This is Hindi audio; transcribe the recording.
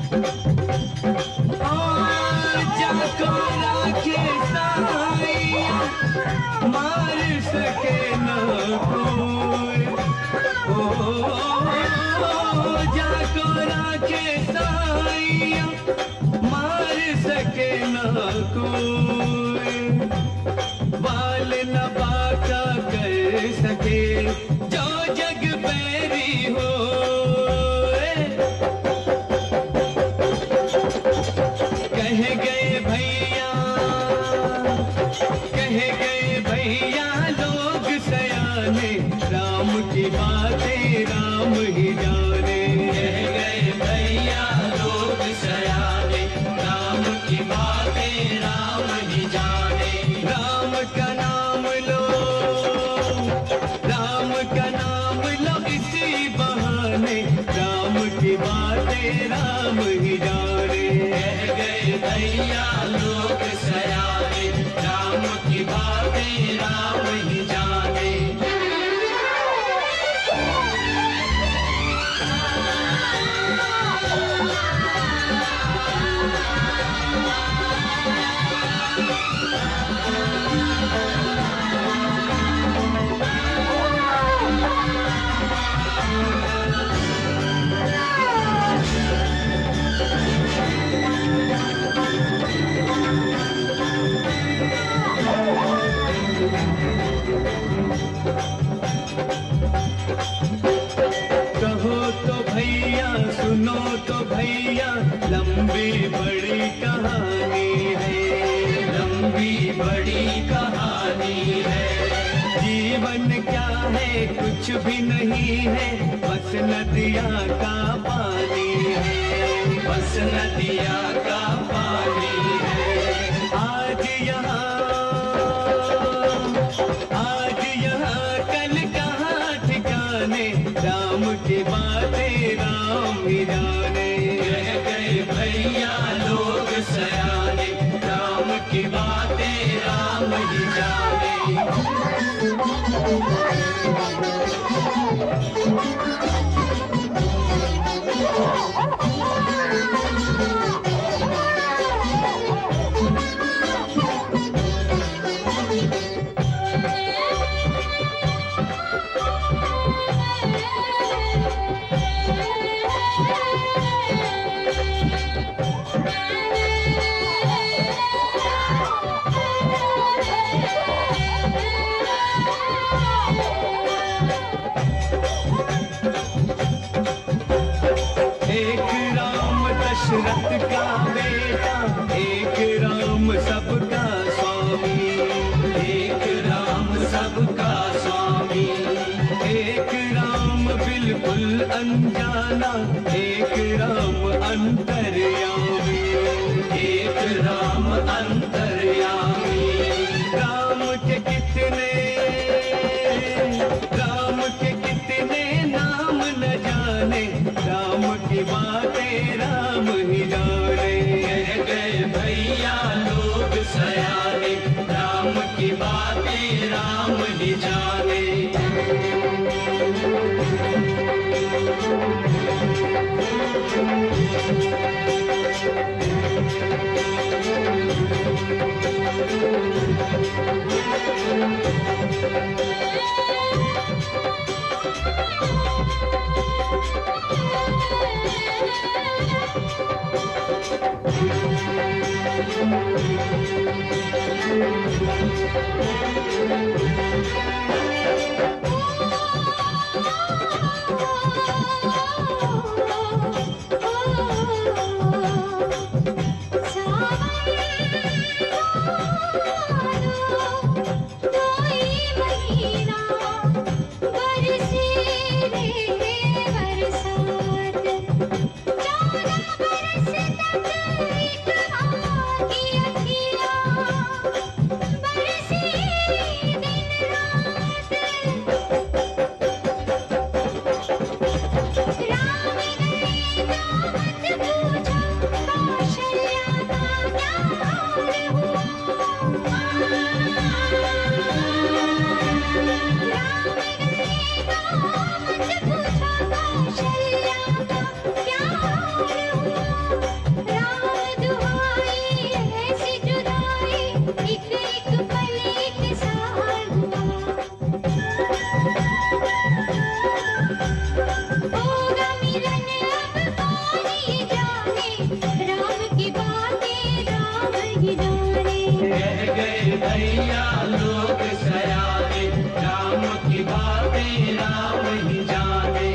जाको राखे साइया, मार सके न कोई। जाको राखे साइया, मार सके न कोई। बाल न बाका कर सके जो जग बैरी हो। कह गए भैया, कह गए भैया लोग सयाने, राम की बातें राम ही जाने। कह गए भैया लोग सयाने, राम की बातें राम ही जाने। राम का नाम लो, राम का नाम लो इसी बहाने, राम की बातें राम ही जाने। कह गए भैया लोग सयाने, राम की बातें राम ही जाने। कहो तो भैया, सुनो तो भैया, लंबी बड़ी कहानी है। लंबी बड़ी कहानी है। जीवन क्या है कुछ भी नहीं है, बस नदिया का पानी है। बस नदिया का पानी है। आज यहाँ कल कहाँ ठिकाने, राम की बातें राम ही जाने। कह गए भैया लोग सयाने, राम की बातें राम ही जाने। एक राम दशरथ का बेटा, एक राम सबका स्वामी। एक राम सबका स्वामी। एक राम बिल्कुल अनजाना, एक राम अंतर्यामी। एक राम अंतर्यामी। राम के कितने नाम न जाने, राम की बातें राम ही जाने। कह गए भैया लोग सयाने, राम की बातें राम ही जाने। निर्दयिया लोग सयाने, राम की बातें राम ही जाने।